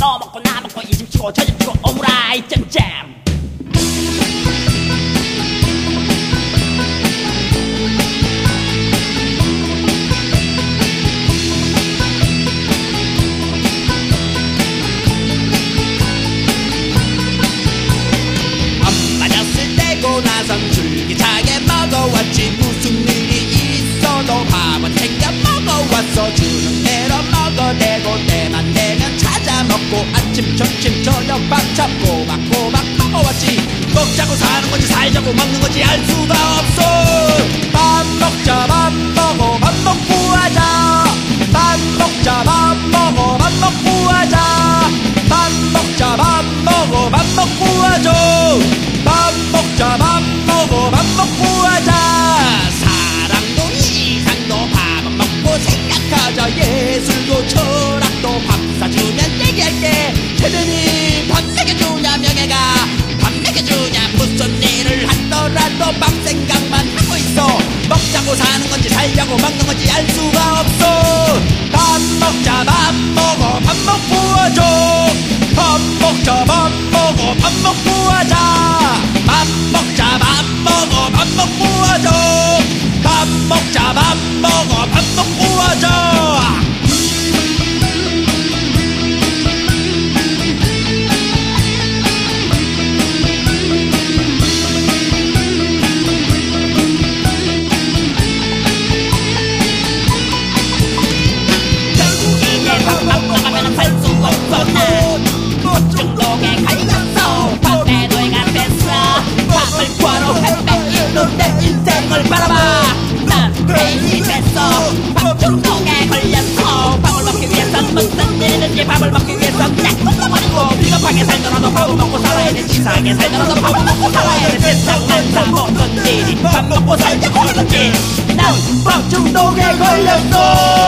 너 먹고 나 먹고 이 집 치고 저 집 치고 오므라이 짬짬. 나선 줄기차게 먹어왔지. 무슨 일이 있어도 밥은 챙겨 먹어왔어. 주는 대로 먹어대고 때만 되면 찾아 먹고 아침 점심 저녁 밥차 꼬박꼬박 먹어왔지. 먹자고 사는 건지 살자고 먹는 건지 알 수가 없어. 밥 먹자 밥 먹어 밥 먹고 하자. 밥 먹자 밥 먹어 밥 먹고 하자. 밥 먹자 밥 먹어 밥 먹고 하자. 밥 먹자 밥 먹어 밥 먹고 하자. 사랑도 이상도 밥은 먹고 생각하자. 예술도 철학도 밥 사주면 얘기할게. 태변이 밥 먹여주냐 명예가 밥 먹여주냐. 무슨 일을 하더라도 밥 생각만 하고 있어. 먹자고 사는 건지 살자고 먹는 건지 알 수가 없어. 밥 먹자 밥 먹어 밥 먹고 하자. 밥 먹자 밥 먹어 밥 먹고 하자. 밥 먹자 밥 먹어 밥 먹고 하자. 밥 먹자 밥 먹어 밥 먹고 하자. 결국에 밥 먹고 가면 살 수 없어. 난 중독에 걸렸어. 밥에 노예가 됐어. 밥을 구하러 햇볕 내 인생을 바라봐. 난 죄인이 됐어. 밥 중독에 걸렸어. 밥을 먹기 위해선 무슨 일이든지 밥을 먹기 위해선 내 꿈꿔버리고 비겁하게 살더라도 밥을 먹고 살아야 돼. 치사하게 살더라도 밥을 먹고 살아야 돼. 세상 만사 모든 일이 밥 먹고 살자고 하는지 난 밥 중독에 걸렸어.